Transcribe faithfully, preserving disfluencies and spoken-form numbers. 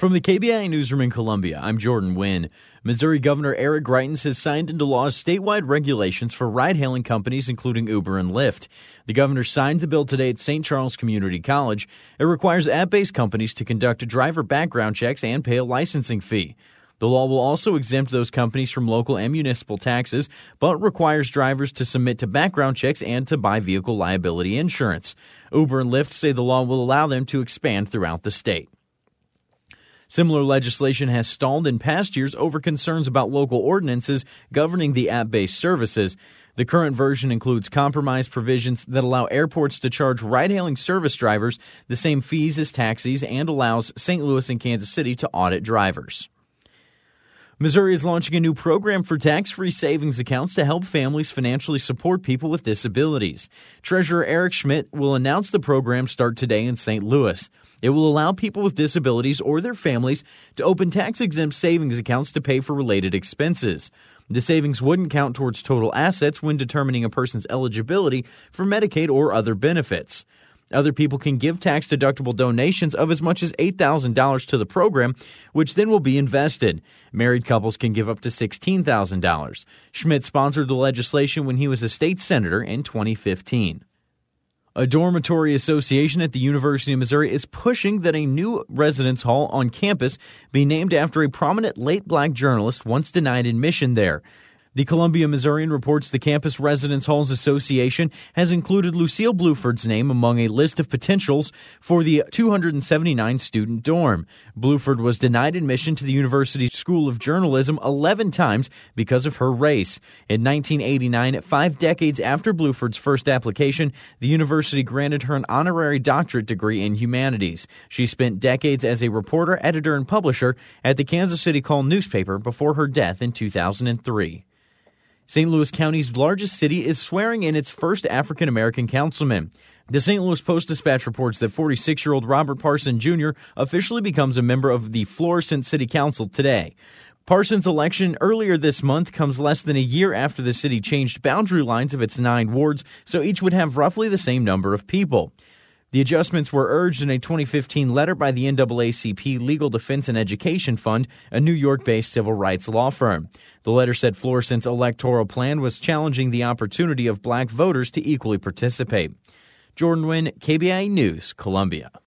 From the K B I A newsroom in Columbia, I'm Jordan Wynn. Missouri Governor Eric Greitens has signed into law statewide regulations for ride-hailing companies, including Uber and Lyft. The governor signed the bill today at Saint Charles Community College. It requires app-based companies to conduct driver background checks and pay a licensing fee. The law will also exempt those companies from local and municipal taxes, but requires drivers to submit to background checks and to buy vehicle liability insurance. Uber and Lyft say the law will allow them to expand throughout the state. Similar legislation has stalled in past years over concerns about local ordinances governing the app-based services. The current version includes compromise provisions that allow airports to charge ride-hailing service drivers the same fees as taxis and allows Saint Louis and Kansas City to audit drivers. Missouri is launching a new program for tax-free savings accounts to help families financially support people with disabilities. Treasurer Eric Schmidt will announce the program start today in Saint Louis. It will allow people with disabilities or their families to open tax-exempt savings accounts to pay for related expenses. The savings wouldn't count towards total assets when determining a person's eligibility for Medicaid or other benefits. Other people can give tax-deductible donations of as much as eight thousand dollars to the program, which then will be invested. Married couples can give up to sixteen thousand dollars. Schmidt sponsored the legislation when he was a state senator in twenty fifteen. A dormitory association at the University of Missouri is pushing that a new residence hall on campus be named after a prominent late black journalist once denied admission there. The Columbia Missourian reports the Campus Residence Halls Association has included Lucille Bluford's name among a list of potentials for the two hundred seventy-nine student dorm. Bluford was denied admission to the University School of Journalism eleven times because of her race. In nineteen eighty-nine, five decades after Bluford's first application, the university granted her an honorary doctorate degree in humanities. She spent decades as a reporter, editor, and publisher at the Kansas City Call newspaper before her death in two thousand three. Saint Louis County's largest city is swearing in its first African-American councilman. The Saint Louis Post-Dispatch reports that forty-six-year-old Robert Parson Junior officially becomes a member of the Florissant City Council today. Parsons' election earlier this month comes less than a year after the city changed boundary lines of its nine wards, so each would have roughly the same number of people. The adjustments were urged in a twenty fifteen letter by the N double A C P Legal Defense and Education Fund, a New York-based civil rights law firm. The letter said Florissant's electoral plan was challenging the opportunity of black voters to equally participate. Jordan Wynn, K B I A News, Columbia.